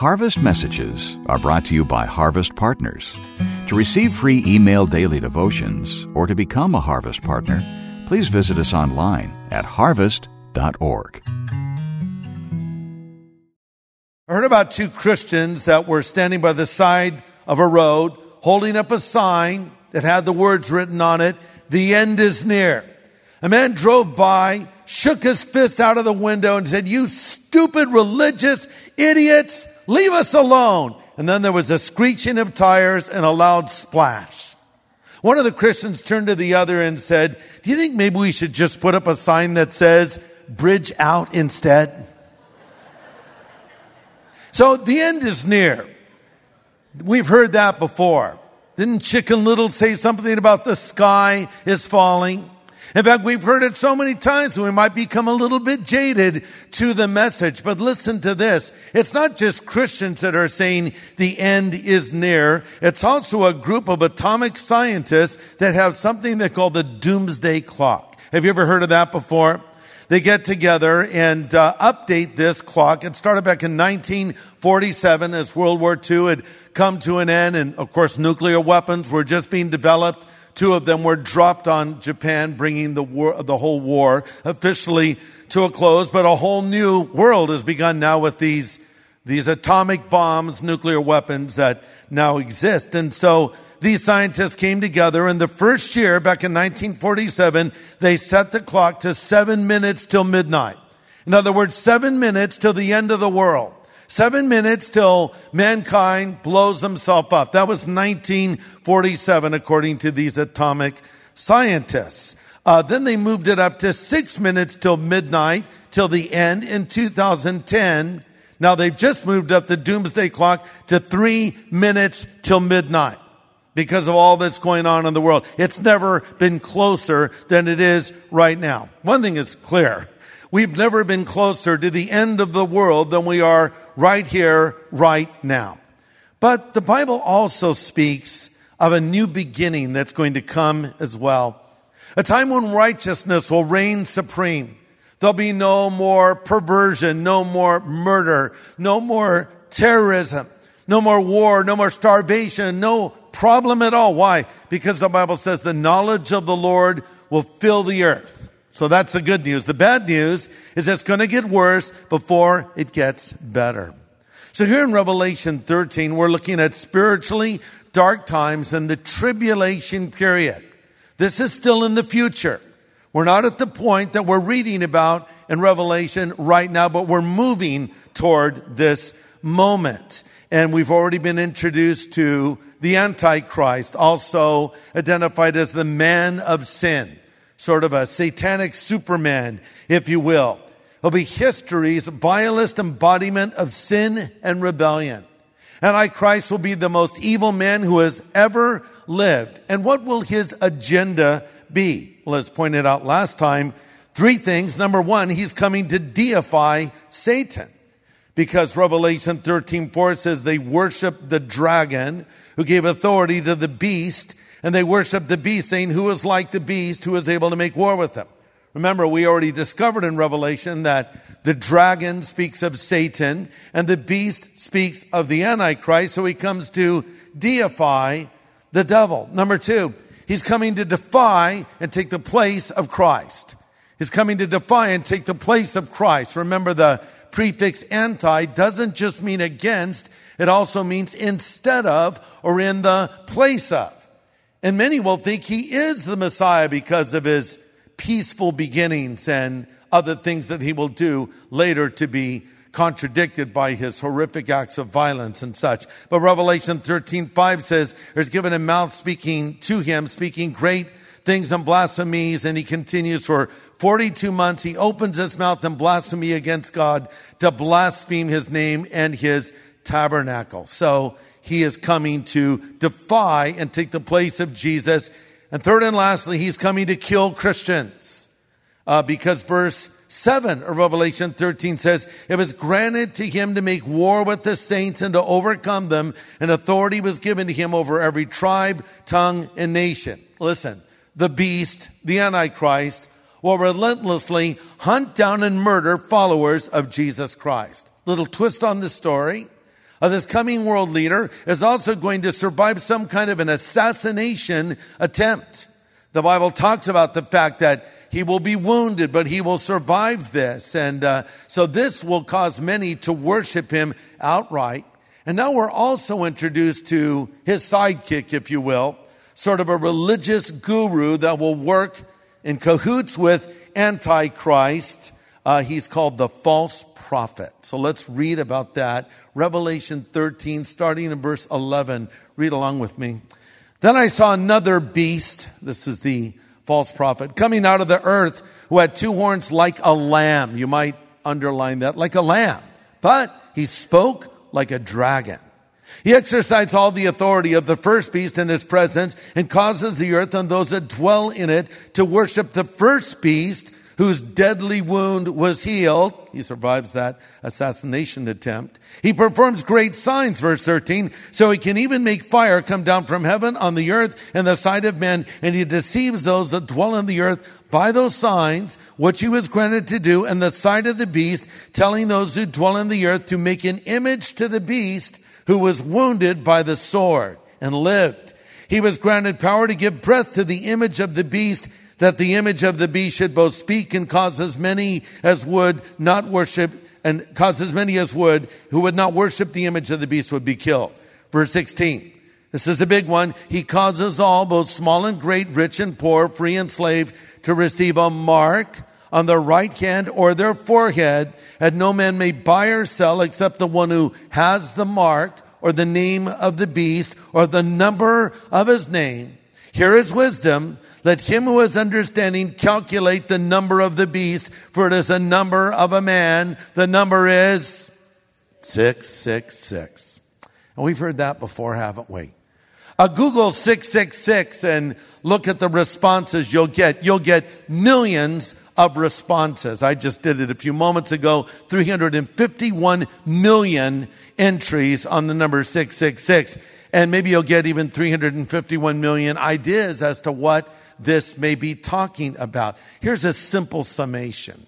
Harvest Messages are brought to you by Harvest Partners. To receive free email daily devotions or to become a Harvest Partner, please visit us online at harvest.org. I heard about two Christians that were standing by the side of a road, holding up a sign that had the words written on it, "The end is near." A man drove by, shook his fist out of the window and said, "You stupid religious idiots, leave us alone." And then there was a screeching of tires and a loud splash. One of the Christians turned to the other and said, "Do you think maybe we should just put up a sign that says, 'Bridge out' instead?" So the end is near. We've heard that before. Didn't Chicken Little say something about the sky is falling? In fact, we've heard it so many times we might become a little bit jaded to the message. But listen to this. It's not just Christians that are saying the end is near. It's also a group of atomic scientists that have something they call the doomsday clock. Have you ever heard of that before? They get together and update this clock. It started back in 1947 as World War II had come to an end. And, of course, nuclear weapons were just being developed. Two of them were dropped on Japan, bringing the whole war officially to a close. But a whole new world has begun now with these atomic bombs, nuclear weapons that now exist. And so these scientists came together, and the first year, back in 1947, they set the clock to 7 minutes till midnight. In other words, 7 minutes till the end of the world. 7 minutes till mankind blows himself up. That was 1947, according to these atomic scientists. Then they moved it up to 6 minutes till midnight, till the end in 2010. Now they've just moved up the doomsday clock to 3 minutes till midnight because of all that's going on in the world. It's never been closer than it is right now. One thing is clear. We've never been closer to the end of the world than we are right here, right now. But the Bible also speaks of a new beginning that's going to come as well. A time when righteousness will reign supreme. There'll be no more perversion, no more murder, no more terrorism, no more war, no more starvation, no problem at all. Why? Because the Bible says the knowledge of the Lord will fill the earth. So that's the good news. The bad news is it's going to get worse before it gets better. So here in Revelation 13, we're looking at spiritually dark times and the tribulation period. This is still in the future. We're not at the point that we're reading about in Revelation right now, but we're moving toward this moment. And we've already been introduced to the Antichrist, also identified as the man of sin. Sort of a satanic Superman, if you will. It'll be history's vilest embodiment of sin and rebellion. Antichrist will be the most evil man who has ever lived. And what will his agenda be? Well, as pointed out last time, 3 things. Number 1, he's coming to deify Satan. Because Revelation 13:4 says they worship the dragon who gave authority to the beast. And they worship the beast, saying, "Who is like the beast who is able to make war with them?" Remember, we already discovered in Revelation that the dragon speaks of Satan and the beast speaks of the Antichrist. So he comes to deify the devil. Number 2, he's coming to defy and take the place of Christ. He's coming to defy and take the place of Christ. Remember, the prefix anti doesn't just mean against. It also means instead of or in the place of. And many will think he is the Messiah because of his peaceful beginnings and other things that he will do later to be contradicted by his horrific acts of violence and such. But Revelation 13:5 says, there's given a mouth speaking to him, speaking great things and blasphemies. And he continues for 42 months. He opens his mouth in blasphemy against God to blaspheme his name and his tabernacle. So he is coming to defy and take the place of Jesus. And third and lastly, he's coming to kill Christians. Because verse 7 of Revelation 13 says, it was granted to him to make war with the saints and to overcome them. And authority was given to him over every tribe, tongue, and nation. Listen, the beast, the Antichrist, will relentlessly hunt down and murder followers of Jesus Christ. Little twist on the story. this coming world leader is also going to survive some kind of an assassination attempt. The Bible talks about the fact that he will be wounded, but he will survive this. And so this will cause many to worship him outright. And now we're also introduced to his sidekick, if you will, sort of a religious guru that will work in cahoots with Antichrist. He's called the false prophet. So let's read about that. Revelation 13, starting in verse 11. Read along with me. Then I saw another beast, this is the false prophet, coming out of the earth, who had two horns like a lamb. You might underline that, like a lamb. But he spoke like a dragon. He exercised all the authority of the first beast in his presence and causes the earth and those that dwell in it to worship the first beast, whose deadly wound was healed. He survives that assassination attempt. He performs great signs, verse 13, so he can even make fire come down from heaven on the earth and the sight of men, and he deceives those that dwell on the earth by those signs, which he was granted to do, and the sight of the beast, telling those who dwell on the earth to make an image to the beast who was wounded by the sword and lived. He was granted power to give breath to the image of the beast, that the image of the beast should both speak and cause as many as would not worship, and cause as many as would, who would not worship the image of the beast would be killed. Verse 16. This is a big one. He causes all, both small and great, rich and poor, free and slave, to receive a mark on their right hand or their forehead, and no man may buy or sell except the one who has the mark or the name of the beast or the number of his name. Here is wisdom. Let him who has understanding calculate the number of the beast, for it is a number of a man. The number is 666. And we've heard that before, haven't we? Google 666 and look at the responses you'll get. You'll get millions of responses. I just did it a few moments ago. 351 million entries on the number 666. And maybe you'll get even 351 million ideas as to what this may be talking about. Here's a simple summation.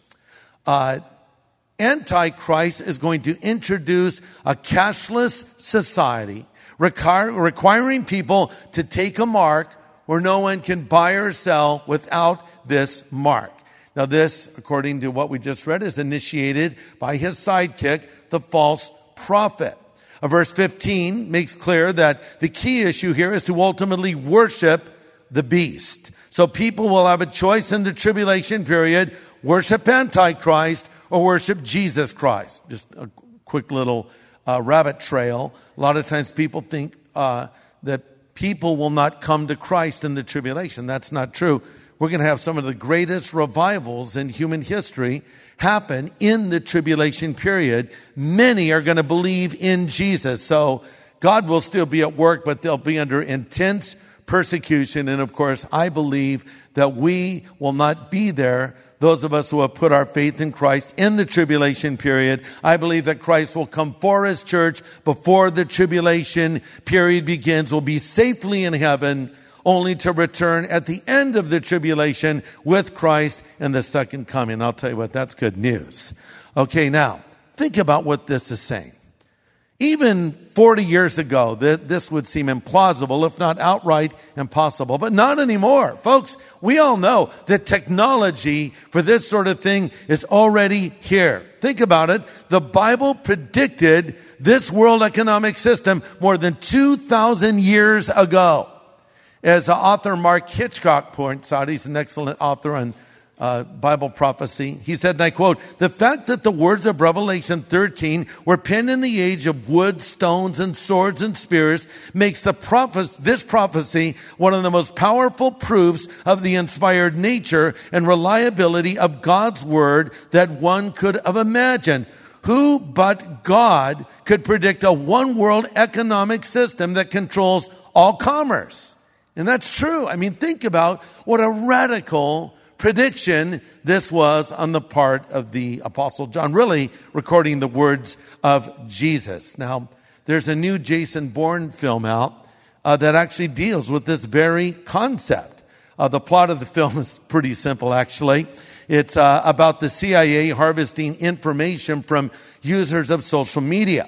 Antichrist is going to introduce a cashless society, requiring people to take a mark where no one can buy or sell without this mark. Now this, according to what we just read, is initiated by his sidekick, the false prophet. Verse 15 makes clear that the key issue here is to ultimately worship the beast. So people will have a choice in the tribulation period: worship Antichrist or worship Jesus Christ. Just a quick little rabbit trail. A lot of times people think that people will not come to Christ in the tribulation. That's not true. We're going to have some of the greatest revivals in human history happen in the tribulation period. Many are going to believe in Jesus. So God will still be at work, but they'll be under intense persecution. And of course, I believe that we will not be there. Those of us who have put our faith in Christ in the tribulation period, I believe that Christ will come for his church before the tribulation period begins. We'll be safely in heaven, only to return at the end of the tribulation with Christ in the second coming. I'll tell you what, that's good news. Okay, now, think about what this is saying. Even 40 years ago, this would seem implausible, if not outright impossible, but not anymore. Folks, we all know that technology for this sort of thing is already here. Think about it. The Bible predicted this world economic system more than 2,000 years ago. As author Mark Hitchcock points out, he's an excellent author on Bible prophecy. He said, and I quote, "The fact that the words of Revelation 13 were penned in the age of wood, stones, and swords and spears makes this prophecy one of the most powerful proofs of the inspired nature and reliability of God's word that one could have imagined. Who but God could predict a one-world economic system that controls all commerce?" And that's true. I mean, think about what a radical prediction this was on the part of the Apostle John, really recording the words of Jesus. Now, there's a new Jason Bourne film out that actually deals with this very concept. The plot of the film is pretty simple, actually. It's about the CIA harvesting information from users of social media.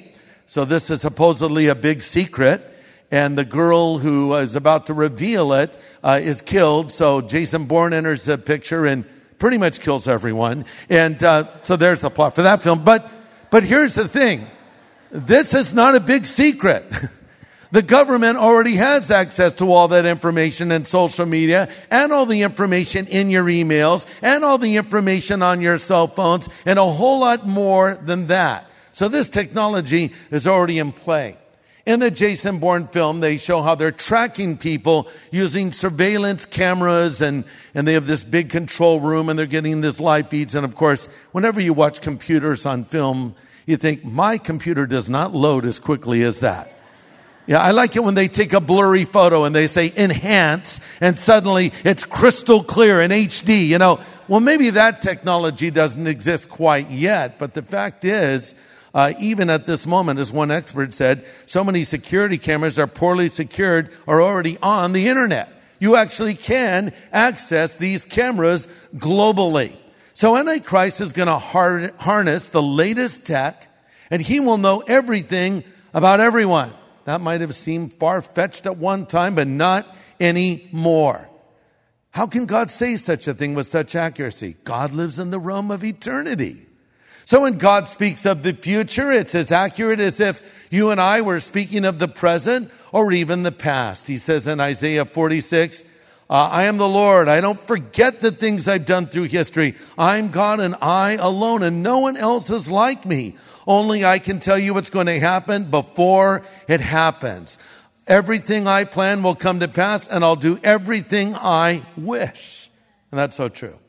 So this is supposedly a big secret, and the girl who is about to reveal it is killed. So Jason Bourne enters the picture and pretty much kills everyone. And so there's the plot for that film. But here's the thing. This is not a big secret. The government already has access to all that information in social media and all the information in your emails and all the information on your cell phones and a whole lot more than that. So this technology is already in play. In the Jason Bourne film, they show how they're tracking people using surveillance cameras and they have this big control room and they're getting this live feeds. And of course, whenever you watch computers on film, you think, my computer does not load as quickly as that. Yeah, I like it when they take a blurry photo and they say enhance and suddenly it's crystal clear in HD, you know. Well, maybe that technology doesn't exist quite yet, but the fact is, even at this moment, as one expert said, so many security cameras are poorly secured or already on the internet. You actually can access these cameras globally. So Antichrist is going to harness the latest tech, and he will know everything about everyone. That might have seemed far-fetched at one time, but not anymore. How can God say such a thing with such accuracy? God lives in the realm of eternity. So when God speaks of the future, it's as accurate as if you and I were speaking of the present or even the past. He says in Isaiah 46, I am the Lord. I don't forget the things I've done through history. I'm God and I alone, and no one else is like me. Only I can tell you what's going to happen before it happens. Everything I plan will come to pass, and I'll do everything I wish. And that's so true.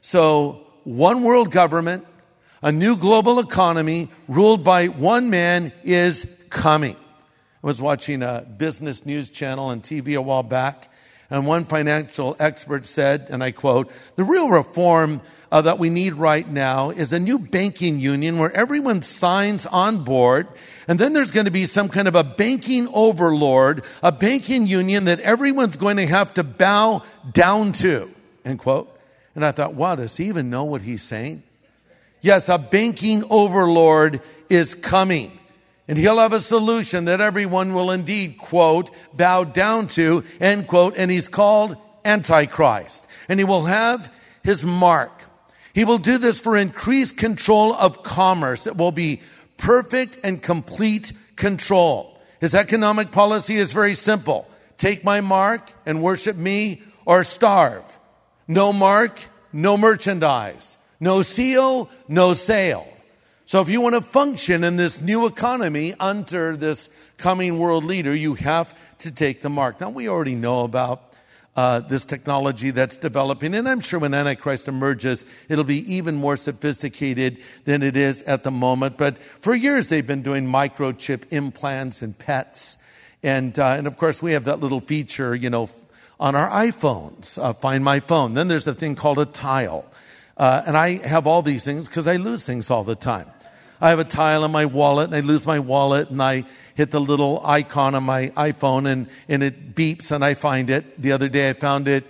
So one world government, a new global economy ruled by one man is coming. I was watching a business news channel on TV a while back, and one financial expert said, and I quote, the real reform that we need right now is a new banking union where everyone signs on board, and then there's going to be some kind of a banking overlord, a banking union that everyone's going to have to bow down to, end quote. And I thought, wow, does he even know what he's saying? Yes, a banking overlord is coming. And he'll have a solution that everyone will indeed, quote, bow down to, end quote. And he's called Antichrist. And he will have his mark. He will do this for increased control of commerce. It will be perfect and complete control. His economic policy is very simple. Take my mark and worship me or starve. No mark, no merchandise. No seal, no sale. So if you want to function in this new economy under this coming world leader, you have to take the mark. Now, we already know about this technology that's developing, and I'm sure when Antichrist emerges, it'll be even more sophisticated than it is at the moment. But for years, they've been doing microchip implants in pets. And of course, we have that little feature, you know, on our iPhones, Find My Phone. Then there's a thing called a tile. And I have all these things because I lose things all the time. I have a tile in my wallet, and I lose my wallet, and I hit the little icon on my iPhone, and it beeps, and I find it. The other day I found it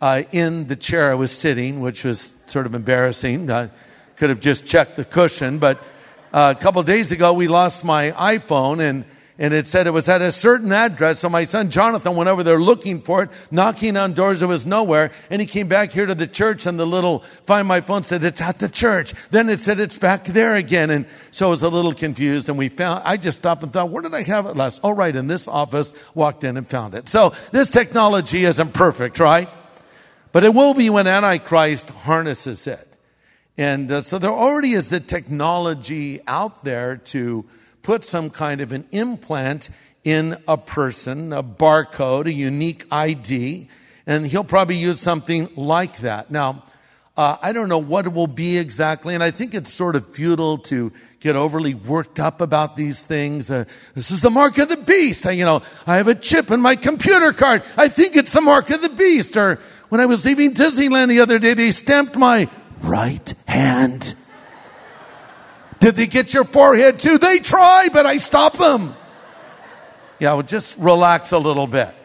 in the chair I was sitting, which was sort of embarrassing. I could have just checked the cushion, but a couple of days ago we lost my iPhone, and it said it was at a certain address. So my son Jonathan went over there looking for it, knocking on doors. It was nowhere. And he came back here to the church, and the little Find My Phone said, it's at the church. Then it said it's back there again. And so I was a little confused. And I just stopped and thought, where did I have it last? Oh, right, in this office. Walked in and found it. So this technology isn't perfect, right? But it will be when Antichrist harnesses it. And so there already is the technology out there to put some kind of an implant in a person, a barcode, a unique ID, and he'll probably use something like that. Now, I don't know what it will be exactly, and I think it's sort of futile to get overly worked up about these things. This is the mark of the beast. I have a chip in my computer card. I think it's the mark of the beast. Or when I was leaving Disneyland the other day, they stamped my right hand. Did they get your forehead too? They try, but I stop them. Yeah, well, just relax a little bit.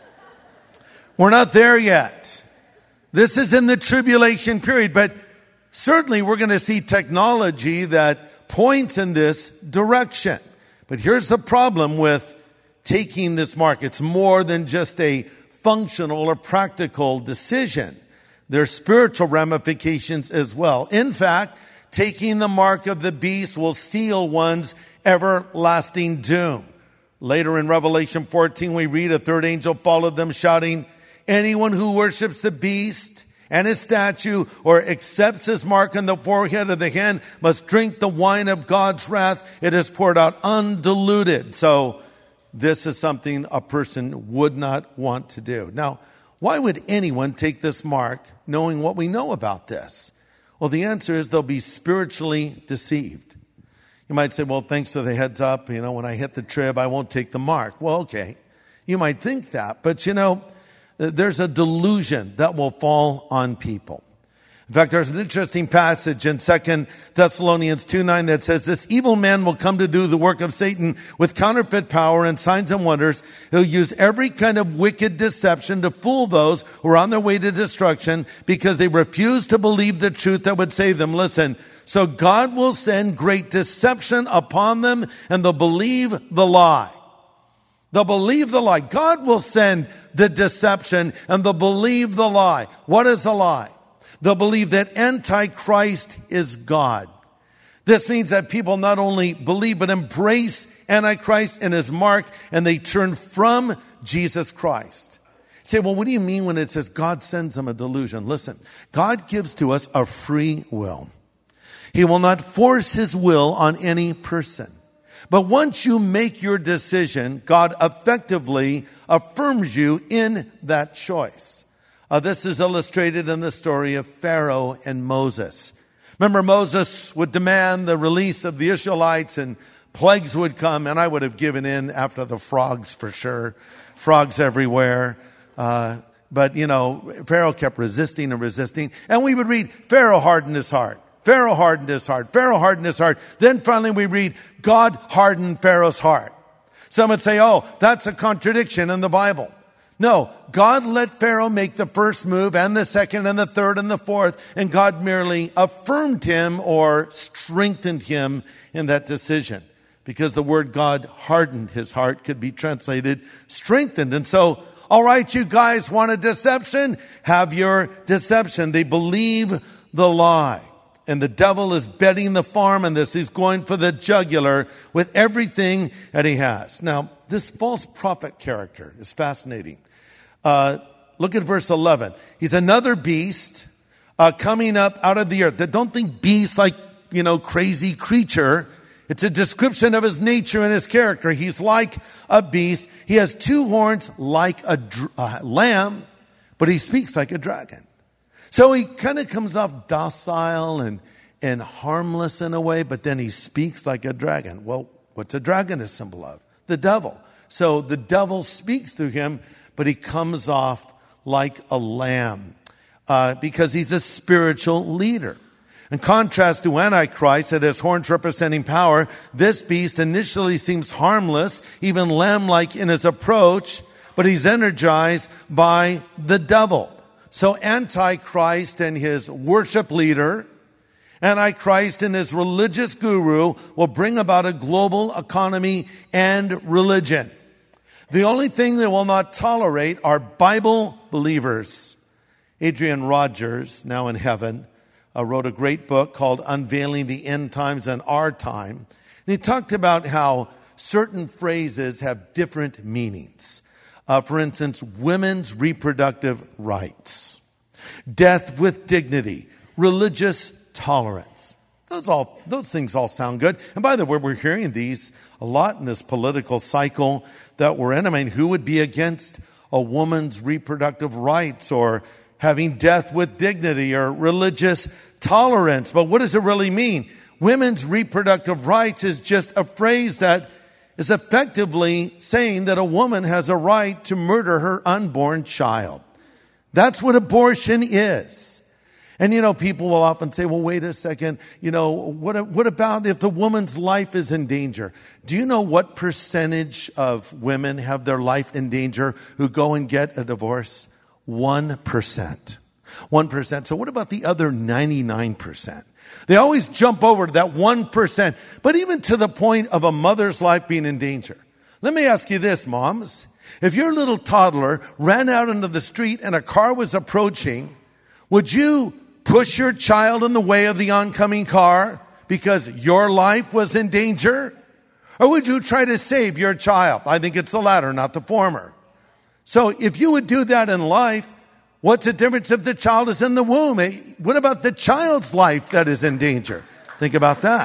We're not there yet. This is in the tribulation period, but certainly we're going to see technology that points in this direction. But here's the problem with taking this mark. It's more than just a functional or practical decision. There are spiritual ramifications as well. In fact, taking the mark of the beast will seal one's everlasting doom. Later in Revelation 14, we read, a third angel followed them, shouting, anyone who worships the beast and his statue or accepts his mark on the forehead of the hand must drink the wine of God's wrath. It is poured out undiluted. So this is something a person would not want to do. Now, why would anyone take this mark knowing what we know about this? Well, the answer is they'll be spiritually deceived. You might say, well, thanks for the heads up. When I hit the trib, I won't take the mark. Well, okay. You might think that, but there's a delusion that will fall on people. In fact, there's an interesting passage in 2 Thessalonians 2:9 that says, this evil man will come to do the work of Satan with counterfeit power and signs and wonders. He'll use every kind of wicked deception to fool those who are on their way to destruction because they refuse to believe the truth that would save them. Listen, so God will send great deception upon them and they'll believe the lie. They'll believe the lie. God will send the deception and they'll believe the lie. What is the lie? They'll believe that Antichrist is God. This means that people not only believe but embrace Antichrist and his mark, and they turn from Jesus Christ. Say, well, what do you mean when it says God sends them a delusion? Listen, God gives to us a free will. He will not force his will on any person. But once you make your decision, God effectively affirms you in that choice. This is illustrated in the story of Pharaoh and Moses. Remember, Moses would demand the release of the Israelites and plagues would come, and I would have given in after the frogs for sure. Frogs everywhere. But Pharaoh kept resisting and resisting. And we would read, Pharaoh hardened his heart. Pharaoh hardened his heart. Pharaoh hardened his heart. Then finally we read, God hardened Pharaoh's heart. Some would say, oh, that's a contradiction in the Bible. No, God let Pharaoh make the first move and the second and the third and the fourth, and God merely affirmed him or strengthened him in that decision. Because the word God hardened his heart could be translated strengthened. And so, all right, you guys want a deception? Have your deception. They believe the lie. And the devil is betting the farm on this. He's going for the jugular with everything that he has. Now, this false prophet character is fascinating. Look at verse 11. He's another beast coming up out of the earth. Don't think beast like, crazy creature. It's a description of his nature and his character. He's like a beast. He has two horns like a lamb, but he speaks like a dragon. So he kind of comes off docile and harmless in a way, but then he speaks like a dragon. Well, what's a dragon a symbol of? The devil. So the devil speaks through him, but he comes off like a lamb because he's a spiritual leader. In contrast to Antichrist, that has horns representing power, this beast initially seems harmless, even lamb-like in his approach, but he's energized by the devil. So Antichrist and his worship leader, Antichrist and his religious guru will bring about a global economy and religion. The only thing they will not tolerate are Bible believers. Adrian Rogers, now in heaven, wrote a great book called Unveiling the End Times and Our Time. And he talked about how certain phrases have different meanings. For instance, women's reproductive rights, death with dignity, religious tolerance. Those things all sound good. And by the way, we're hearing these a lot in this political cycle that we're in. I mean, who would be against a woman's reproductive rights or having death with dignity or religious tolerance? But what does it really mean? Women's reproductive rights is just a phrase that is effectively saying that a woman has a right to murder her unborn child. That's what abortion is. And, people will often say, well, wait a second, what about if the woman's life is in danger? Do you know what percentage of women have their life in danger who go and get a divorce? 1%. 1%. So what about the other 99%? They always jump over to that 1%, but even to the point of a mother's life being in danger. Let me ask you this, moms. If your little toddler ran out into the street and a car was approaching, would you push your child in the way of the oncoming car because your life was in danger? Or would you try to save your child? I think it's the latter, not the former. So if you would do that in life, what's the difference if the child is in the womb? What about the child's life that is in danger? Think about that.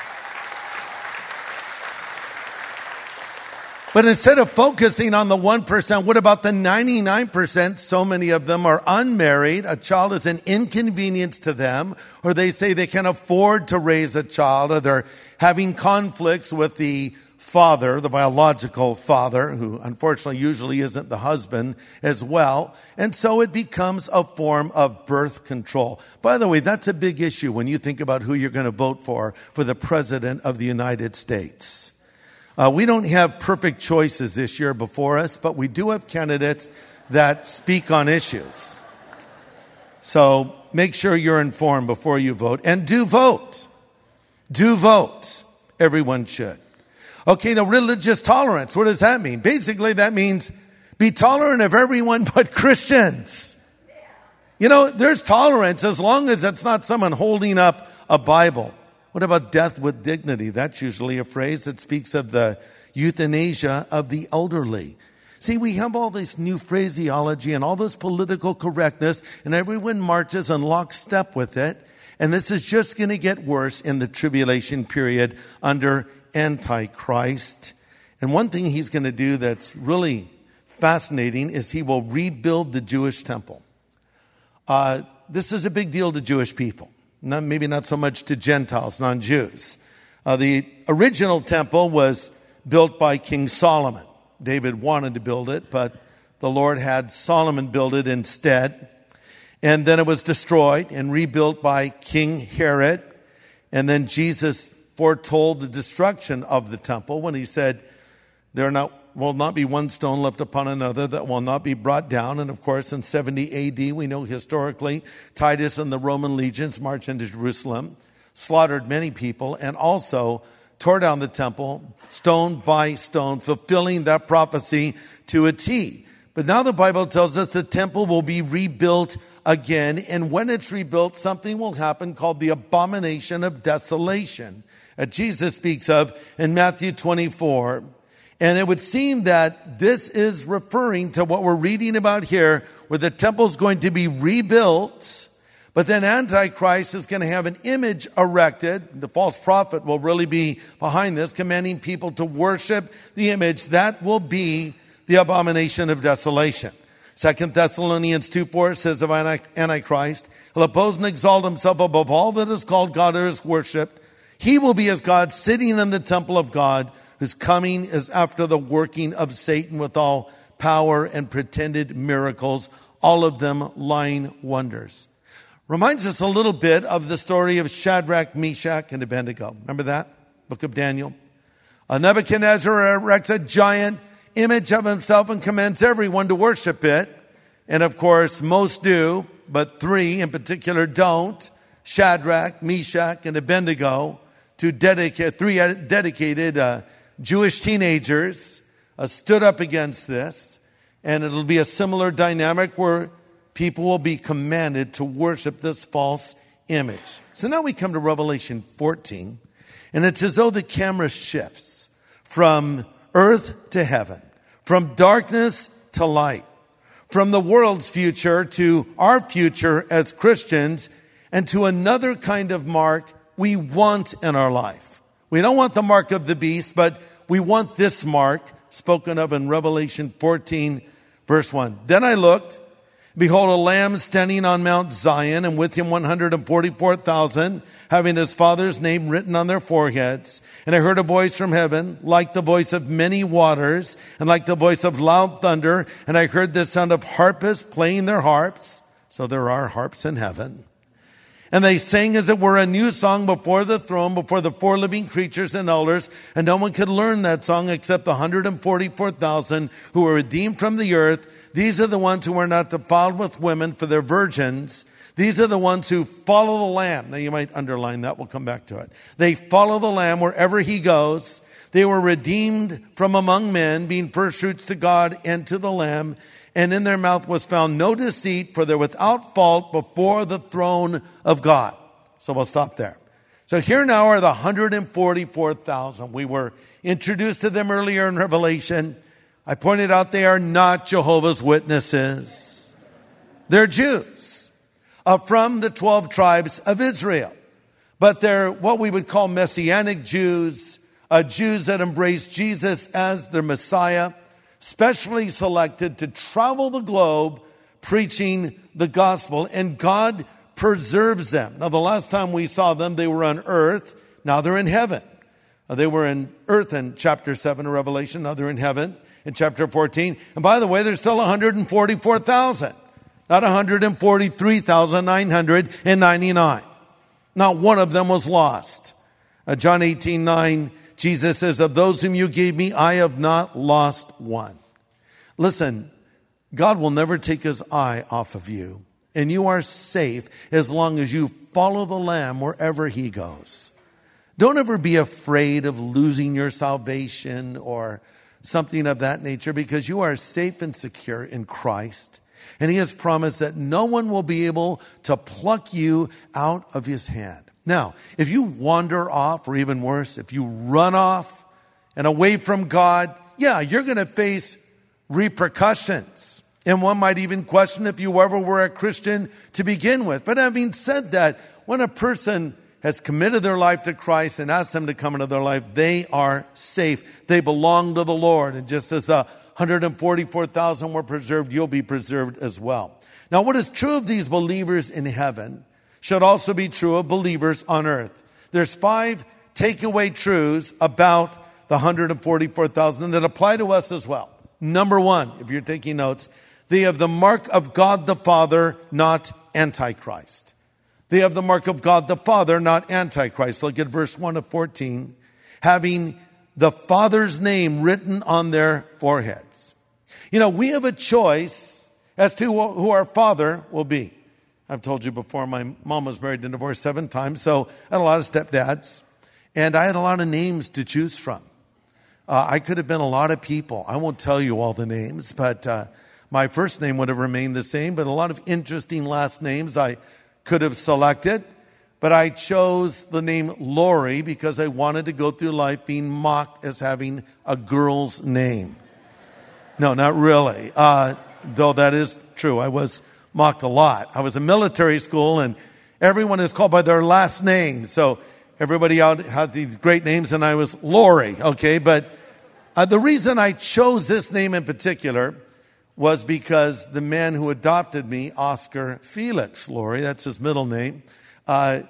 But instead of focusing on the 1%, what about the 99%? So many of them are unmarried. A child is an inconvenience to them, or they say they can afford to raise a child, or they're having conflicts with the father, the biological father, who unfortunately usually isn't the husband as well. And so it becomes a form of birth control. By the way, that's a big issue when you think about who you're going to vote for the President of the United States. We don't have perfect choices this year before us, but we do have candidates that speak on issues. So make sure you're informed before you vote. And do vote. Do vote. Everyone should. Okay, now religious tolerance. What does that mean? Basically, that means be tolerant of everyone but Christians. You know, there's tolerance as long as it's not someone holding up a Bible. What about death with dignity? That's usually a phrase that speaks of the euthanasia of the elderly. See, we have all this new phraseology and all this political correctness, and everyone marches in lockstep with it. And this is just going to get worse in the tribulation period under Antichrist. And one thing he's going to do that's really fascinating is he will rebuild the Jewish temple. This is a big deal to Jewish people. Maybe not so much to Gentiles, non-Jews. The original temple was built by King Solomon. David wanted to build it, but the Lord had Solomon build it instead. And then it was destroyed and rebuilt by King Herod. And then Jesus foretold the destruction of the temple when he said, there will not be one stone left upon another that will not be brought down. And of course, in 70 AD, we know historically, Titus and the Roman legions marched into Jerusalem, slaughtered many people, and also tore down the temple, stone by stone, fulfilling that prophecy to a T. But now the Bible tells us the temple will be rebuilt again. And when it's rebuilt, something will happen called the abomination of desolation that Jesus speaks of in Matthew 24. And it would seem that this is referring to what we're reading about here, where the temple is going to be rebuilt, but then Antichrist is going to have an image erected. The false prophet will really be behind this, commanding people to worship the image. That will be the abomination of desolation. 2 Thessalonians 2:4 says of Antichrist, he'll oppose and exalt himself above all that is called God or is worshipped. He will be as God, sitting in the temple of God, whose coming is after the working of Satan with all power and pretended miracles, all of them lying wonders. Reminds us a little bit of the story of Shadrach, Meshach, and Abednego. Remember that? Book of Daniel. Nebuchadnezzar erects a giant image of himself and commands everyone to worship it. And of course, most do, but three in particular don't. Shadrach, Meshach, and Abednego, three dedicated Jewish teenagers stood up against this. And it'll be a similar dynamic where people will be commanded to worship this false image. So now we come to Revelation 14, and it's as though the camera shifts from earth to heaven, from darkness to light, from the world's future to our future as Christians, and to another kind of mark we want in our life. We don't want the mark of the beast, but we want this mark spoken of in Revelation 14, verse 1. Then I looked, behold, a lamb standing on Mount Zion, and with him 144,000, having his Father's name written on their foreheads. And I heard a voice from heaven, like the voice of many waters, and like the voice of loud thunder. And I heard the sound of harpists playing their harps. So there are harps in heaven. And they sang as it were a new song before the throne, before the four living creatures and elders. And no one could learn that song except the 144,000 who were redeemed from the earth. These are the ones who were not defiled with women, for they're virgins. These are the ones who follow the Lamb. Now you might underline that. We'll come back to it. They follow the Lamb wherever he goes. They were redeemed from among men, being firstfruits to God and to the Lamb. And in their mouth was found no deceit, for they're without fault before the throne of God. So we'll stop there. So here now are the 144,000. We were introduced to them earlier in Revelation. I pointed out they are not Jehovah's Witnesses. They're Jews from the 12 tribes of Israel. But they're what we would call Messianic Jews, Jews that embrace Jesus as their Messiah, specially selected to travel the globe preaching the gospel, and God preserves them. Now, the last time we saw them, they were on earth. Now they're in heaven. They were in earth in chapter 7 of Revelation. Now they're in heaven in chapter 14. And by the way, there's still 144,000, not 143,999. Not one of them was lost. John 18:9, Jesus says, of those whom you gave me, I have not lost one. Listen, God will never take his eye off of you. And you are safe as long as you follow the Lamb wherever he goes. Don't ever be afraid of losing your salvation or something of that nature, because you are safe and secure in Christ. And he has promised that no one will be able to pluck you out of his hand. Now, if you wander off, or even worse, if you run off and away from God, you're going to face repercussions. And one might even question if you ever were a Christian to begin with. But having said that, when a person has committed their life to Christ and asked him to come into their life, they are safe. They belong to the Lord. And just as the 144,000 were preserved, you'll be preserved as well. Now, what is true of these believers in heaven should also be true of believers on earth. There's 5 takeaway truths about the 144,000 that apply to us as well. Number 1, if you're taking notes, they have the mark of God the Father, not Antichrist. They have the mark of God the Father, not Antichrist. Look at verse 1 of 14. Having the Father's name written on their foreheads. You know, we have a choice as to who our father will be. I've told you before, my mom was married and divorced 7 times, so I had a lot of stepdads, and I had a lot of names to choose from. I could have been a lot of people. I won't tell you all the names, but my first name would have remained the same, but a lot of interesting last names I could have selected. But I chose the name Lori because I wanted to go through life being mocked as having a girl's name. No, not really, though that is true. I was mocked a lot. I was in military school, and everyone is called by their last name. So everybody out had these great names, and I was Lori, okay? But the reason I chose this name in particular was because the man who adopted me, Oscar Felix Lori, that's his middle name, I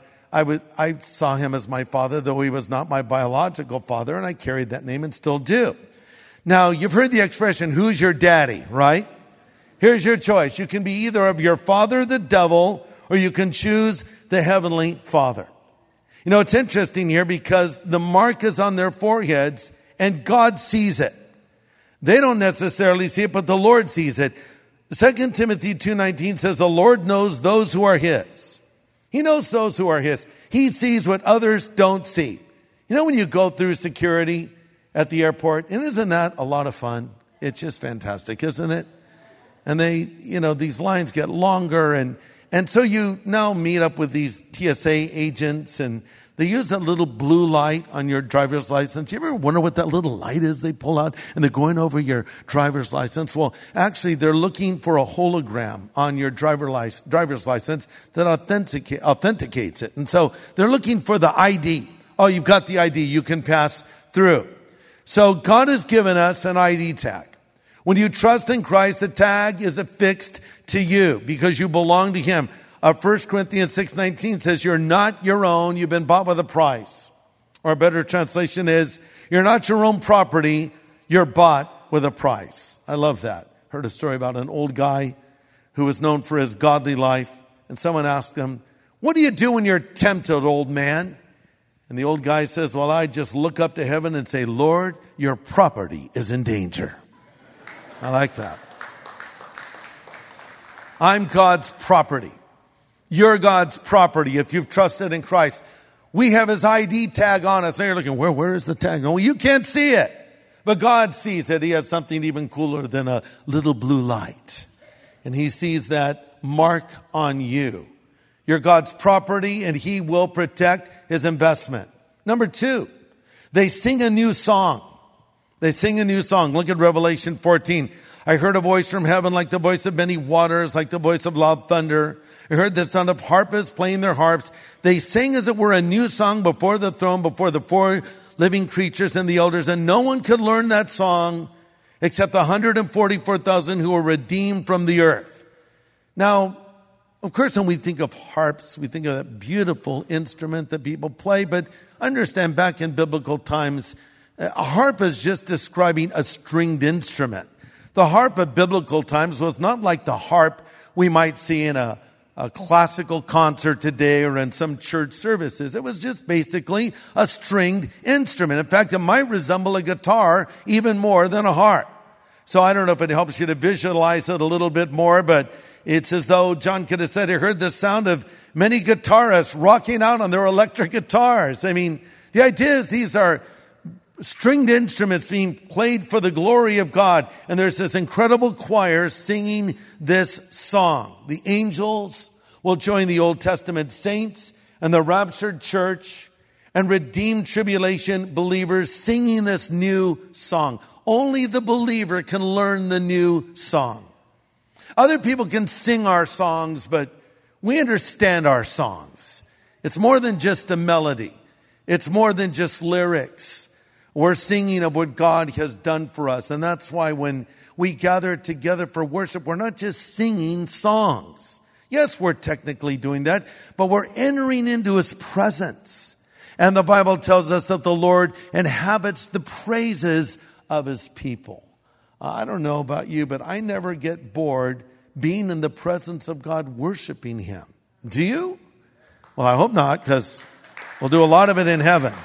saw him as my father, though he was not my biological father, and I carried that name and still do. Now, you've heard the expression, who's your daddy, right? Here's your choice. You can be either of your father, the devil, or you can choose the heavenly Father. You know, it's interesting here because the mark is on their foreheads and God sees it. They don't necessarily see it, but the Lord sees it. 2 Timothy 2:19 says, the Lord knows those who are his. He knows those who are his. He sees what others don't see. You know, when you go through security at the airport, and isn't that a lot of fun? It's just fantastic, isn't it? And these lines get longer, and so you now meet up with these TSA agents, and they use that little blue light on your driver's license. You ever wonder what that little light is they pull out and they're going over your driver's license? Well, actually, they're looking for a hologram on your driver's license that authenticates it. And so they're looking for the ID. Oh, you've got the ID. You can pass through. So God has given us an ID tag. When you trust in Christ, the tag is affixed to you because you belong to him. 1 Corinthians 6:19 says, you're not your own, you've been bought with a price. Or a better translation is, you're not your own property, you're bought with a price. I love that. Heard a story about an old guy who was known for his godly life. And someone asked him, what do you do when you're tempted, old man? And the old guy says, well, I just look up to heaven and say, Lord, your property is in danger. I like that. I'm God's property. You're God's property if you've trusted in Christ. We have his ID tag on us. And you're looking, where is the tag? No, you can't see it. But God sees it. He has something even cooler than a little blue light. And he sees that mark on you. You're God's property, and he will protect his investment. Number 2, they sing a new song. They sing a new song. Look at Revelation 14. I heard a voice from heaven like the voice of many waters, like the voice of loud thunder. I heard the sound of harpists playing their harps. They sang as it were a new song before the throne, before the 4 living creatures and the elders. And no one could learn that song except the 144,000 who were redeemed from the earth. Now, of course, when we think of harps, we think of that beautiful instrument that people play. But understand, back in biblical times, a harp is just describing a stringed instrument. The harp of biblical times was not like the harp we might see in a classical concert today or in some church services. It was just basically a stringed instrument. In fact, it might resemble a guitar even more than a harp. So I don't know if it helps you to visualize it a little bit more, but it's as though John could have said he heard the sound of many guitarists rocking out on their electric guitars. I mean, the idea is these are stringed instruments being played for the glory of God. And there's this incredible choir singing this song. The angels will join the Old Testament saints and the raptured church and redeemed tribulation believers singing this new song. Only the believer can learn the new song. Other people can sing our songs, but we understand our songs. It's more than just a melody. It's more than just lyrics. We're singing of what God has done for us. And that's why when we gather together for worship, we're not just singing songs. Yes, we're technically doing that, but we're entering into his presence. And the Bible tells us that the Lord inhabits the praises of his people. I don't know about you, but I never get bored being in the presence of God, worshiping him. Do you? Well, I hope not, because we'll do a lot of it in heaven.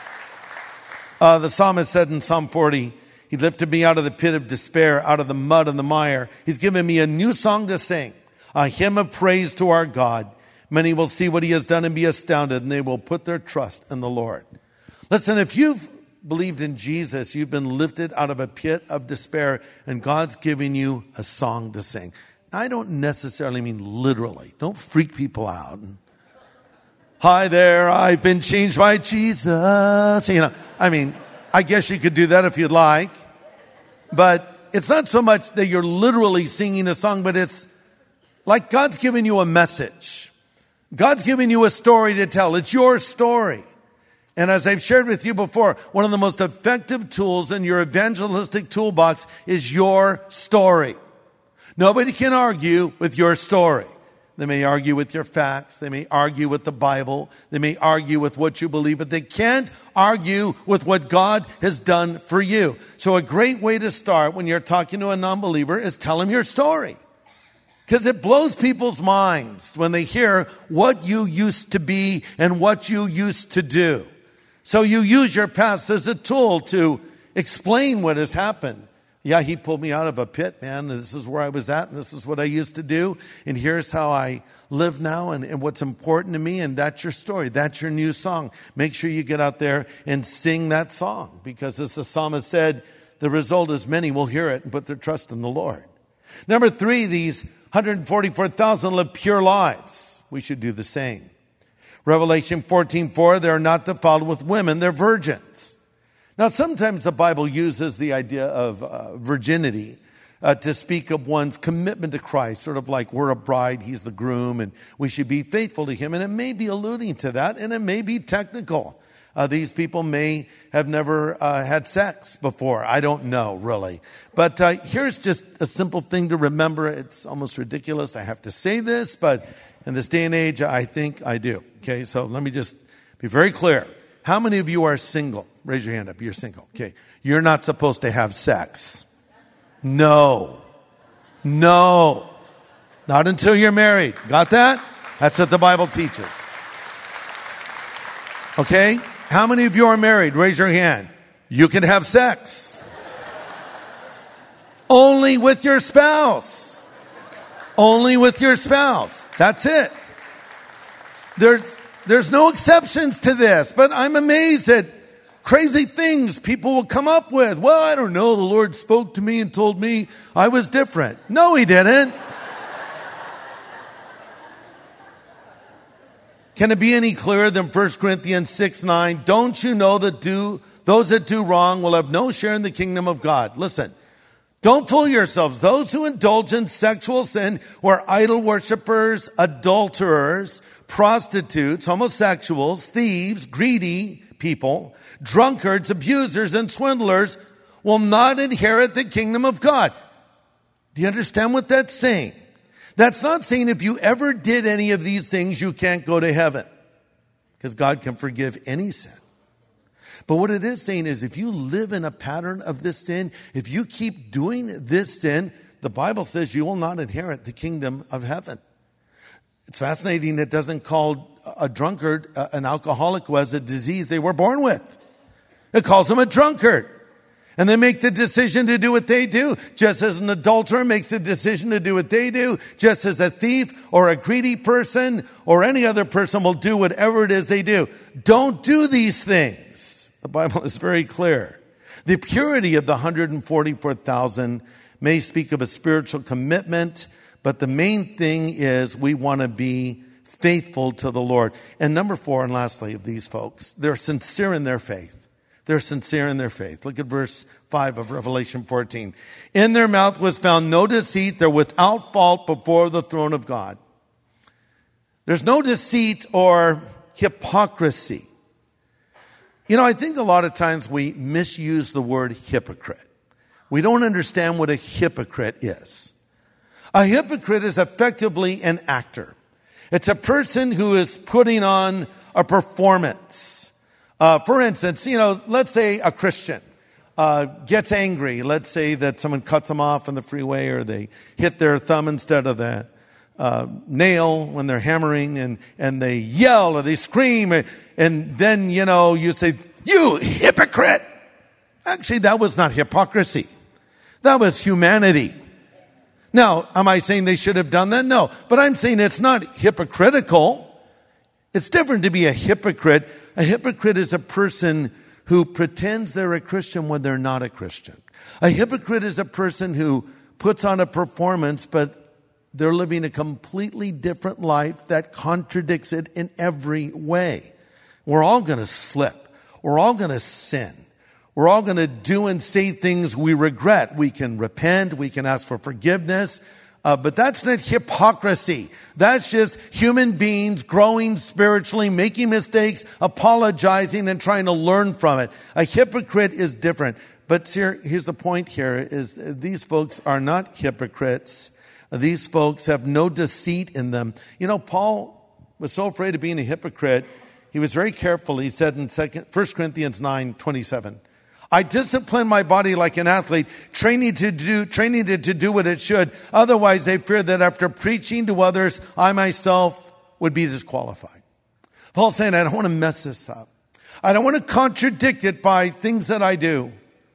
The psalmist said in Psalm 40, he lifted me out of the pit of despair, out of the mud and the mire. He's given me a new song to sing, a hymn of praise to our God. Many will see what he has done and be astounded, and they will put their trust in the Lord. Listen, if you've believed in Jesus, you've been lifted out of a pit of despair, and God's giving you a song to sing. I don't necessarily mean literally. Don't freak people out. Hi there, I've been changed by Jesus. You know, I mean, I guess you could do that if you'd like. But it's not so much that you're literally singing a song, but it's like God's giving you a message. God's giving you a story to tell. It's your story. And as I've shared with you before, one of the most effective tools in your evangelistic toolbox is your story. Nobody can argue with your story. They may argue with your facts. They may argue with the Bible. They may argue with what you believe, but they can't argue with what God has done for you. So a great way to start when you're talking to a non-believer is tell them your story. Because it blows people's minds when they hear what you used to be and what you used to do. So you use your past as a tool to explain what has happened. Yeah, he pulled me out of a pit, man. This is where I was at, and this is what I used to do. And here's how I live now and what's important to me. And that's your story. That's your new song. Make sure you get out there and sing that song. Because as the psalmist said, the result is many will hear it and put their trust in the Lord. Number 3, these 144,000 live pure lives. We should do the same. Revelation 14:4, they're not defiled with women, they're virgins. Now, sometimes the Bible uses the idea of virginity to speak of one's commitment to Christ, sort of like we're a bride, he's the groom, and we should be faithful to him. And it may be alluding to that, and it may be technical. These people may have never had sex before. I don't know, really. But here's just a simple thing to remember. It's almost ridiculous. I have to say this, but in this day and age, I think I do. Okay, so let me just be very clear. How many of you are single? Raise your hand up. You're single. Okay. You're not supposed to have sex. No. Not until you're married. Got that? That's what the Bible teaches. Okay? How many of you are married? Raise your hand. You can have sex. Only with your spouse. Only with your spouse. That's it. There's no exceptions to this, but I'm amazed at crazy things people will come up with. Well, I don't know. The Lord spoke to me and told me I was different. No, He didn't. Can it be any clearer than 1 Corinthians 6:9? Don't you know that those that do wrong will have no share in the kingdom of God? Listen, don't fool yourselves. Those who indulge in sexual sin or idol worshipers, adulterers, prostitutes, homosexuals, thieves, greedy people, drunkards, abusers, and swindlers will not inherit the kingdom of God. Do you understand what that's saying? That's not saying if you ever did any of these things, you can't go to heaven, because God can forgive any sin. But what it is saying is if you live in a pattern of this sin, if you keep doing this sin, the Bible says you will not inherit the kingdom of heaven. It's fascinating it doesn't call a drunkard an alcoholic who has a disease they were born with. It calls them a drunkard. And they make the decision to do what they do, just as an adulterer makes the decision to do what they do, just as a thief or a greedy person or any other person will do whatever it is they do. Don't do these things. The Bible is very clear. The purity of the 144,000 may speak of a spiritual commitment, but the main thing is we want to be faithful to the Lord. And number 4, and lastly, of these folks, they're sincere in their faith. They're sincere in their faith. Look at verse 5 of Revelation 14. In their mouth was found no deceit. They're without fault before the throne of God. There's no deceit or hypocrisy. You know, I think a lot of times we misuse the word hypocrite. We don't understand what a hypocrite is. A hypocrite is effectively an actor. It's a person who is putting on a performance. For instance, let's say a Christian gets angry. Let's say that someone cuts them off on the freeway, or they hit their thumb instead of the nail when they're hammering, and they yell or they scream, and then, you say, "You hypocrite!" Actually, that was not hypocrisy. That was humanity. Now, am I saying they should have done that? No. But I'm saying it's not hypocritical. It's different to be a hypocrite. A hypocrite is a person who pretends they're a Christian when they're not a Christian. A hypocrite is a person who puts on a performance, but they're living a completely different life that contradicts it in every way. We're all going to slip. We're all going to sin. We're all going to do and say things we regret. We can repent. We can ask for forgiveness. But that's not hypocrisy. That's just human beings growing spiritually, making mistakes, apologizing, and trying to learn from it. A hypocrite is different. But here's the point here, is these folks are not hypocrites. These folks have no deceit in them. Paul was so afraid of being a hypocrite, he was very careful. He said in 1 Corinthians 9:27, I discipline my body like an athlete, training it to do what it should. Otherwise, I fear that after preaching to others, I myself would be disqualified. Paul's saying, I don't want to mess this up. I don't want to contradict it by things that I do.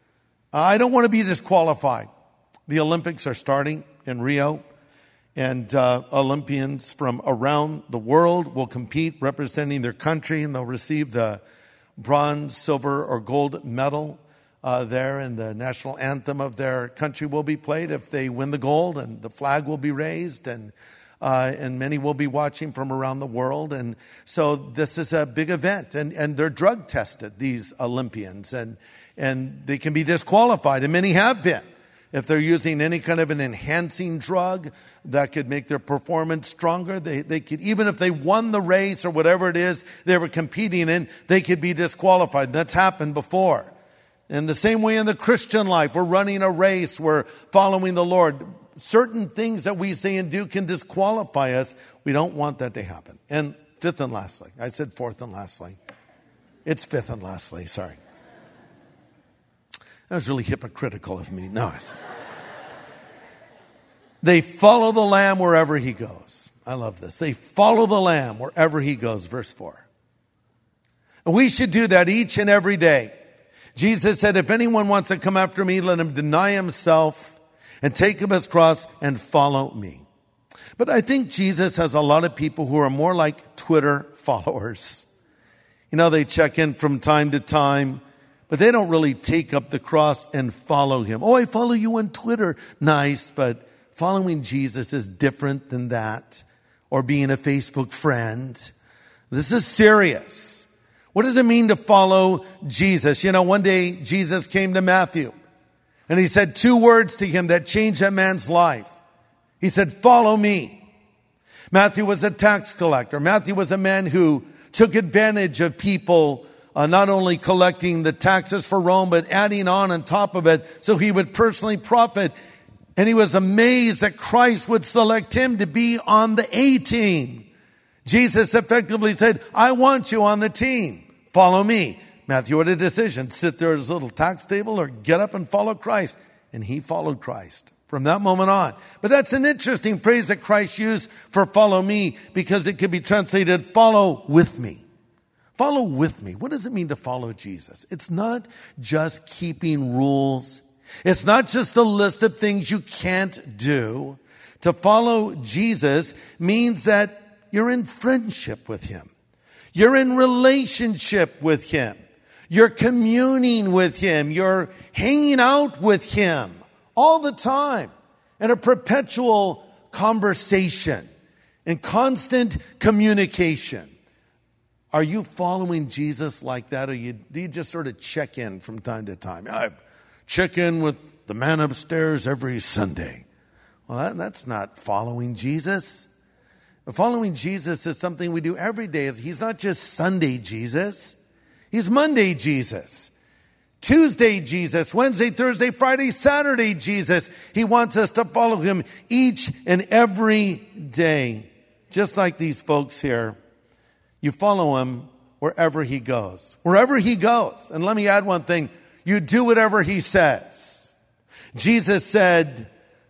I don't want to be disqualified. The Olympics are starting in Rio, and Olympians from around the world will compete representing their country, and they'll receive the bronze, silver, or gold medal there, and the national anthem of their country will be played if they win the gold, and the flag will be raised, and many will be watching from around the world. And so this is a big event, and they're drug tested, these Olympians, and they can be disqualified, and many have been. If they're using any kind of an enhancing drug that could make their performance stronger, they could, even if they won the race or whatever it is they were competing in, they could be disqualified. That's happened before. In the same way in the Christian life, we're running a race, we're following the Lord. Certain things that we say and do can disqualify us. We don't want that to happen. And fifth and lastly, I said fourth and lastly. It's fifth and lastly, sorry. That was really hypocritical of me. No, they follow the Lamb wherever he goes. I love this. They follow the Lamb wherever he goes, verse 4. And we should do that each and every day. Jesus said, if anyone wants to come after me, let him deny himself and take up his cross and follow me. But I think Jesus has a lot of people who are more like Twitter followers. You know, they check in from time to time, but they don't really take up the cross and follow him. Oh, I follow you on Twitter. Nice, but following Jesus is different than that, or being a Facebook friend. This is serious. What does it mean to follow Jesus? You know, one day Jesus came to Matthew and he said 2 words to him that changed that man's life. He said, follow me. Matthew was a tax collector. Matthew was a man who took advantage of people not only collecting the taxes for Rome, but adding on top of it so he would personally profit. And he was amazed that Christ would select him to be on the A team. Jesus effectively said, I want you on the team. Follow me. Matthew had a decision, sit there at his little tax table or get up and follow Christ. And he followed Christ from that moment on. But that's an interesting phrase that Christ used for follow me, because it could be translated follow with me. Follow with me. What does it mean to follow Jesus? It's not just keeping rules. It's not just a list of things you can't do. To follow Jesus means that you're in friendship with him. You're in relationship with him. You're communing with him. You're hanging out with him all the time in a perpetual conversation and constant communication. Are you following Jesus like that, or do you just sort of check in from time to time? I check in with the man upstairs every Sunday. Well, that's not following Jesus. Following Jesus is something we do every day. He's not just Sunday Jesus. He's Monday Jesus. Tuesday Jesus. Wednesday, Thursday, Friday, Saturday Jesus. He wants us to follow him each and every day. Just like these folks here. You follow him wherever he goes. Wherever he goes. And let me add one thing. You do whatever he says. Jesus said,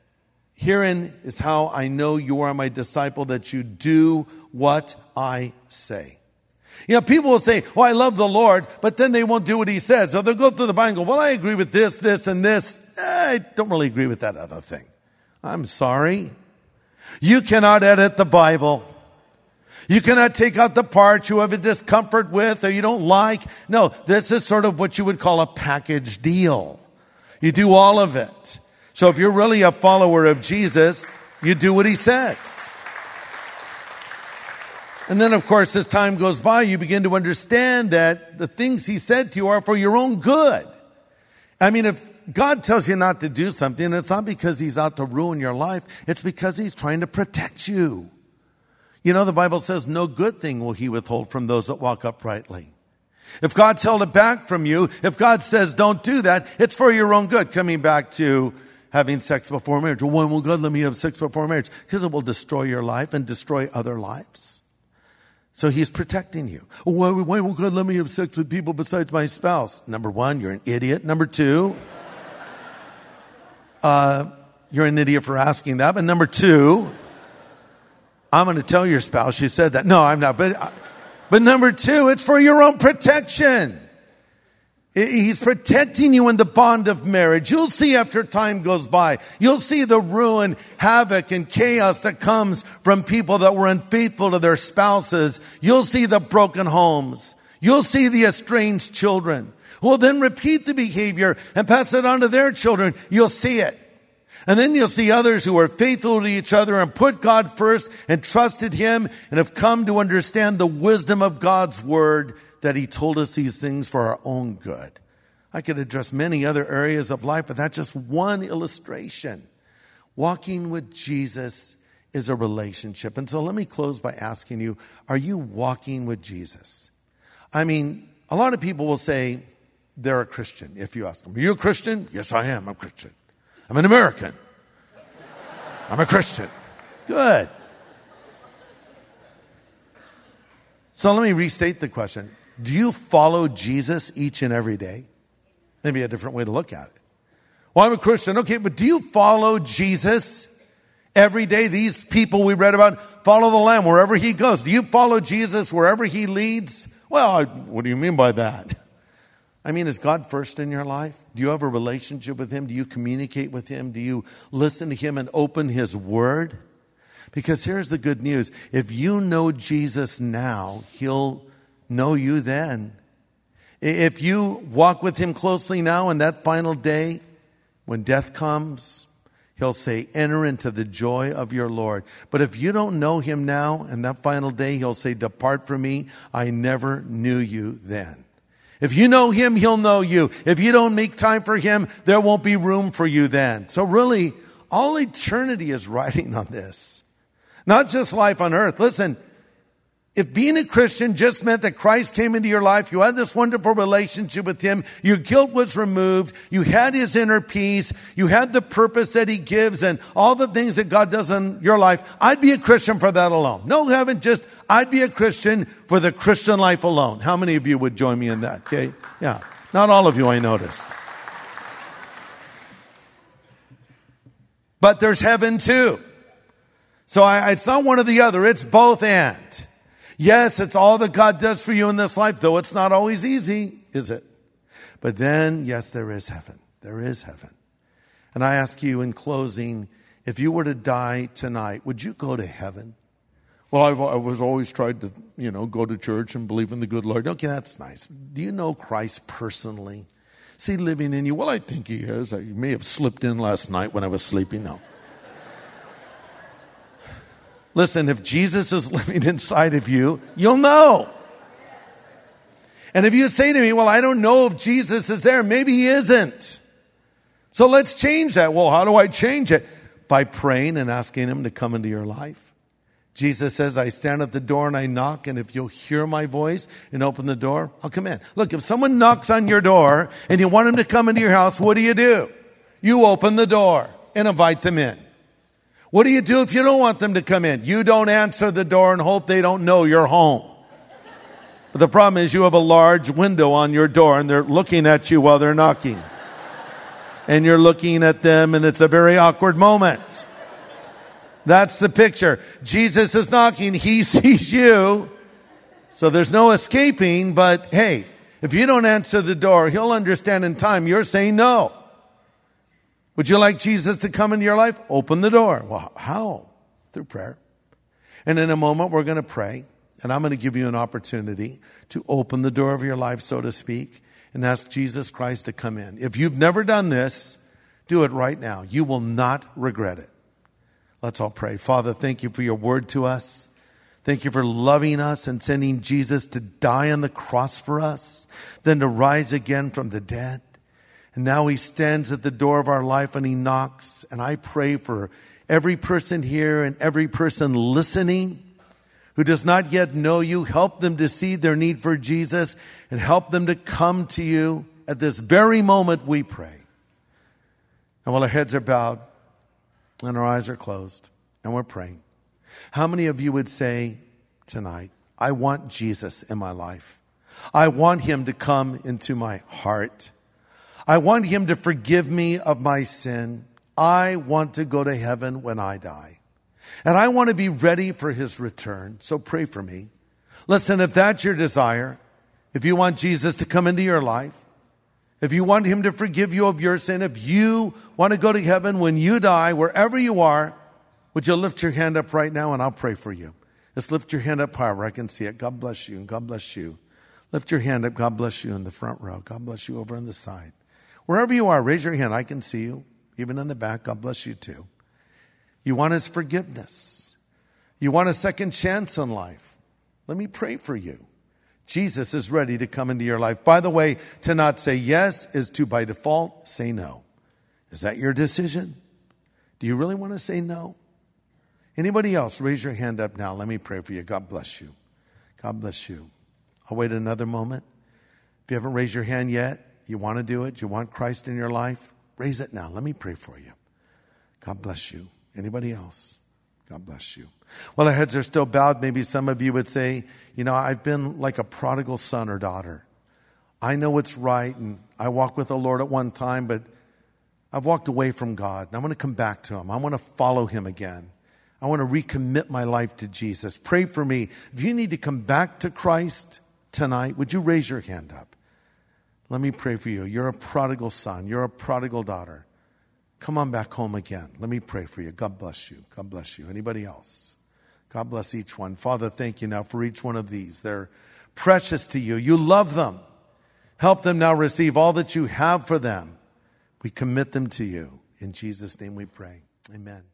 herein is how I know you are my disciple, that you do what I say. You know, people will say, oh, I love the Lord, but then they won't do what he says. So they'll go through the Bible and go, well, I agree with this, this, and this. I don't really agree with that other thing. I'm sorry. You cannot edit the Bible. You cannot take out the parts you have a discomfort with or you don't like. No, this is sort of what you would call a package deal. You do all of it. So if you're really a follower of Jesus, you do what he says. And then, of course, as time goes by, you begin to understand that the things he said to you are for your own good. I mean, if God tells you not to do something, it's not because he's out to ruin your life. It's because he's trying to protect you. You know, the Bible says no good thing will he withhold from those that walk uprightly. If God's held it back from you, if God says don't do that, it's for your own good. Coming back to having sex before marriage. Well, why won't God let me have sex before marriage? Because it will destroy your life and destroy other lives. So he's protecting you. Why won't God let me have sex with people besides my spouse? Number one, you're an idiot. Number two, you're an idiot for asking that. But number two, I'm going to tell your spouse you said that. No, I'm not. But number two, it's for your own protection. He's protecting you in the bond of marriage. You'll see after time goes by, you'll see the ruin, havoc, and chaos that comes from people that were unfaithful to their spouses. You'll see the broken homes. You'll see the estranged children who will then repeat the behavior and pass it on to their children. You'll see it. And then you'll see others who are faithful to each other and put God first and trusted him and have come to understand the wisdom of God's word, that he told us these things for our own good. I could address many other areas of life, but that's just one illustration. Walking with Jesus is a relationship. And so let me close by asking you, are you walking with Jesus? I mean, a lot of people will say they're a Christian if you ask them. Are you a Christian? Yes, I am. I'm a Christian. I'm an American. I'm a Christian. Good. So let me restate the question. Do you follow Jesus each and every day? Maybe a different way to look at it. Well, I'm a Christian. Okay, but do you follow Jesus every day? These people we read about follow the Lamb wherever he goes. Do you follow Jesus wherever he leads? Well, what do you mean by that? I mean, is God first in your life? Do you have a relationship with him? Do you communicate with him? Do you listen to him and open his word? Because here's the good news. If you know Jesus now, he'll know you then. If you walk with him closely now in that final day, when death comes, he'll say, enter into the joy of your Lord. But if you don't know him now, in that final day, he'll say, depart from me. I never knew you then. If you know him, he'll know you. If you don't make time for him, there won't be room for you then. So really, all eternity is riding on this. Not just life on earth. Listen, if being a Christian just meant that Christ came into your life, you had this wonderful relationship with him, your guilt was removed, you had his inner peace, you had the purpose that he gives and all the things that God does in your life, I'd be a Christian for that alone. No, heaven, just I'd be a Christian for the Christian life alone. How many of you would join me in that? Okay? Yeah. Not all of you, I noticed. But there's heaven too. So it's not one or the other, it's both and. Yes, it's all that God does for you in this life, though it's not always easy, is it? But then, yes, there is heaven. There is heaven. And I ask you in closing, if you were to die tonight, would you go to heaven? Well, I was always tried to, go to church and believe in the good Lord. Okay, that's nice. Do you know Christ personally? Is he living in you? Well, I think he is. I may have slipped in last night when I was sleeping. No. Listen, if Jesus is living inside of you, you'll know. And if you say to me, well, I don't know if Jesus is there, maybe he isn't. So let's change that. Well, how do I change it? By praying and asking him to come into your life. Jesus says, I stand at the door and I knock, and if you'll hear my voice and open the door, I'll come in. Look, if someone knocks on your door and you want him to come into your house, what do? You open the door and invite them in. What do you do if you don't want them to come in? You don't answer the door and hope they don't know you're home. But the problem is you have a large window on your door and they're looking at you while they're knocking. And you're looking at them and it's a very awkward moment. That's the picture. Jesus is knocking. He sees you. So there's no escaping. But hey, if you don't answer the door, he'll understand in time you're saying no. Would you like Jesus to come into your life? Open the door. Well, how? Through prayer. And in a moment, we're going to pray. And I'm going to give you an opportunity to open the door of your life, so to speak, and ask Jesus Christ to come in. If you've never done this, do it right now. You will not regret it. Let's all pray. Father, thank you for your word to us. Thank you for loving us and sending Jesus to die on the cross for us, then to rise again from the dead. And now he stands at the door of our life and he knocks. And I pray for every person here and every person listening who does not yet know you. Help them to see their need for Jesus and help them to come to you at this very moment, we pray. And while our heads are bowed and our eyes are closed and we're praying, how many of you would say tonight, I want Jesus in my life. I want him to come into my heart. I want him to forgive me of my sin. I want to go to heaven when I die. And I want to be ready for his return. So pray for me. Listen, if that's your desire, if you want Jesus to come into your life, if you want him to forgive you of your sin, if you want to go to heaven when you die, wherever you are, would you lift your hand up right now and I'll pray for you. Just lift your hand up higher where I can see it. God bless you and God bless you. Lift your hand up. God bless you in the front row. God bless you over on the side. Wherever you are, raise your hand. I can see you. Even in the back, God bless you too. You want his forgiveness. You want a second chance in life. Let me pray for you. Jesus is ready to come into your life. By the way, to not say yes is to, by default, say no. Is that your decision? Do you really want to say no? Anybody else? Raise your hand up now. Let me pray for you. God bless you. God bless you. I'll wait another moment. If you haven't raised your hand yet, you want to do it? You want Christ in your life? Raise it now. Let me pray for you. God bless you. Anybody else? God bless you. Well, our heads are still bowed. Maybe some of you would say, I've been like a prodigal son or daughter. I know what's right, and I walked with the Lord at one time, but I've walked away from God, and I want to come back to him. I want to follow him again. I want to recommit my life to Jesus. Pray for me. If you need to come back to Christ tonight, would you raise your hand up? Let me pray for you. You're a prodigal son. You're a prodigal daughter. come on back home again. Let me pray for you. God bless you. God bless you. Anybody else? God bless each one. Father, thank you now for each one of these. They're precious to you. You love them. Help them now receive all that you have for them. We commit them to you. In Jesus' name we pray. Amen.